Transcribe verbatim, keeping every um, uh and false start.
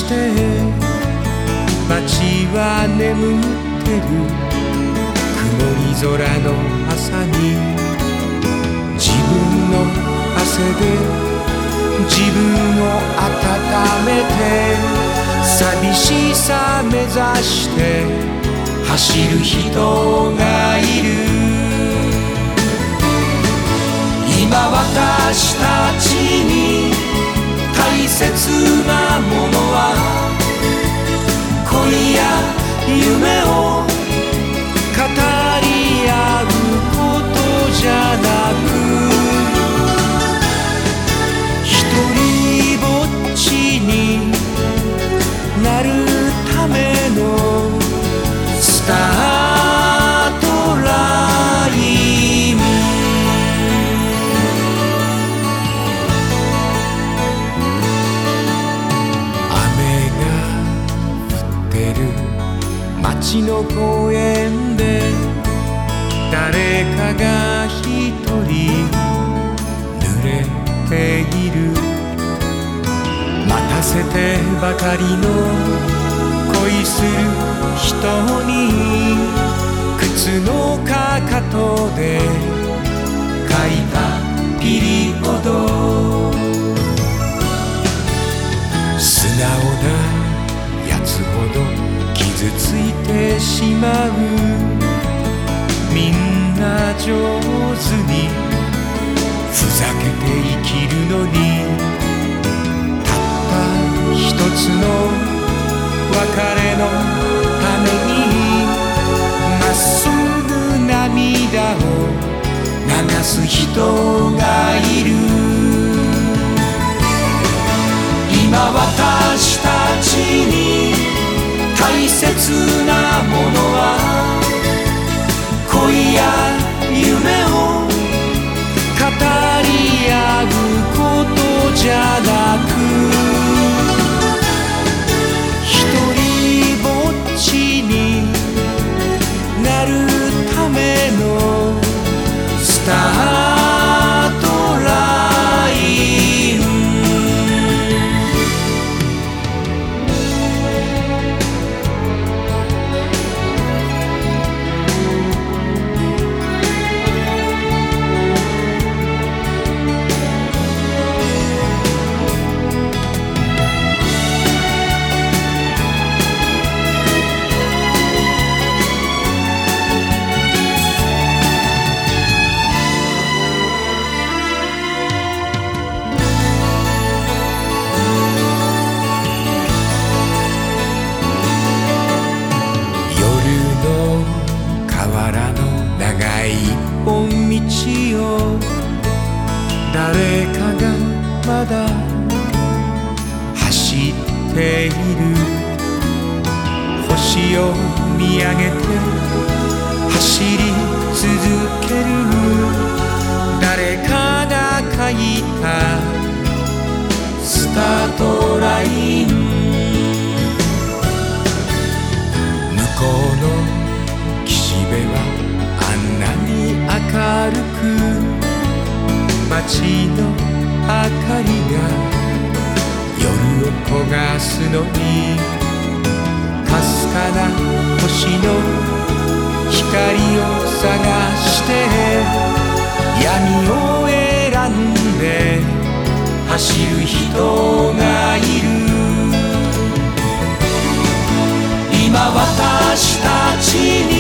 して街は眠ってる曇り空の朝に自分の汗で自分を温めて寂しさ目指して走る人がいる。今私たちに大切なものは恋や夢を語り合うことじゃなく一人ぼっちになるためのスタートライン。雨が降ってる街の公園で誰かが一人濡れている。待たせてばかりの恋する人に靴のかかとで書いたピリオド。素直なやつほど傷ついてしまう。みんな上手にふざけて生きるのにたった一つの別れのためにまっすぐ涙を流す人がいる。今私たちに大切なものは恋や夢を語り合うことじゃなく一人ぼっちになるためのスタートライン。長い一本道を誰かがまだ走っている。星を見上げて走り続ける誰かが書いたスタートライン。向こうの岸辺はあんなに明るく街の明かりが夜を焦がすのにかすかな星の光を探して闇を選んで走る人がいる。今私たちに